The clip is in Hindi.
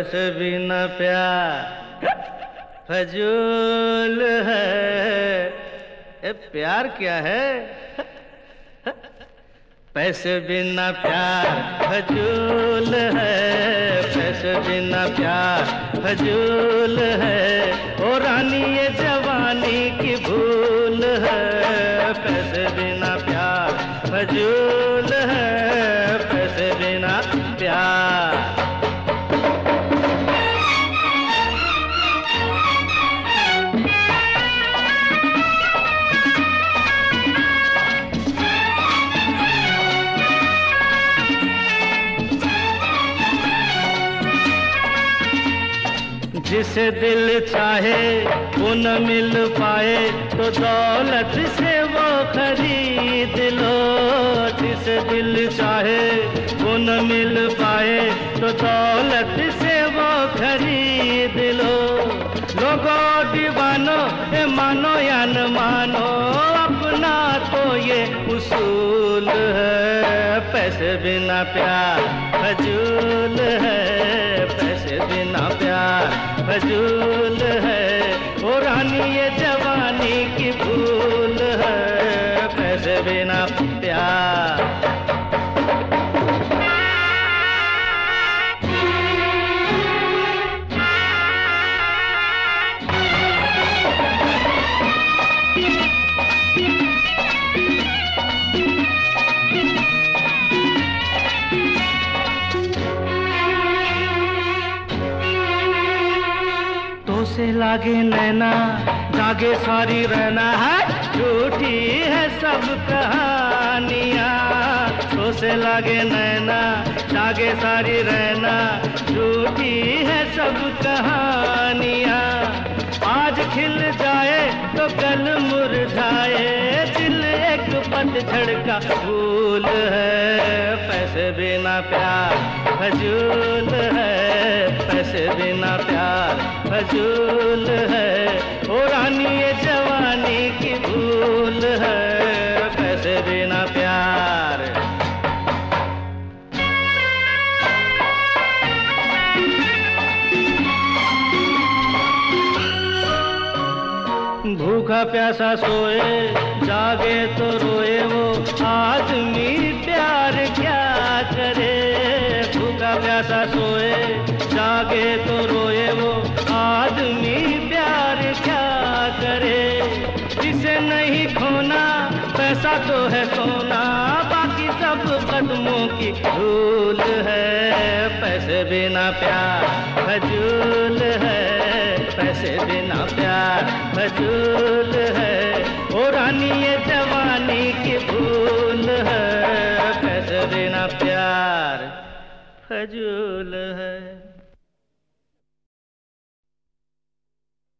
पैसे बिना प्यार फजूल है। ए प्यार क्या है? पैसे बिना प्यार फजूल है, पैसे बिना प्यार फजूल है। ओ रानी ये जवानी की भूल है, पैसे बिना प्यार फजूल है, पैसे बिना प्यार। जिसे दिल चाहे वो न मिल पाए तो दौलत से वो खरीद लो। जिसे दिल चाहे वो न मिल पाए तो दौलत से वो खरीद लो। लोगों दीवानो मानो या न मानो, अपना तो ये उसूल है। पैसे बिना प्यार फजूल है, पैसे बिना प्यार फजूल है। ओ रानी ये जवानी की भूल है, पैसे बिना प्यार। से लागे नैना जागे सारी रहना है, झूठी है सब कहानियाँ। तो से लागे नैना जागे सारी रहना, झूठी है सब कहानियाँ। आज खिल जाए तो कल मुरझाए, दिल एक पतझड़ का फूल है। पैसे बिना प्यार फजूल है, पैसे बिना प्यार फजूल है। ओ रानी ये जवानी की भूल है, पैसे बिना प्यार। भूखा प्यासा सोए जागे तो रोए, वो आदमी प्यार क्या करे। भूखा प्यासा सोए जागे तो रोए, वो आदमी प्यार क्या करे। जिसे नहीं खोना पैसा तो है सोना, बाकी सब कदमों की धूल है। पैसे बिना प्यार फजूल है, पैसे बिना प्यार फजूल है। ओ रानी ये जवानी की भूल है, पैसे बिना प्यार फजूल है।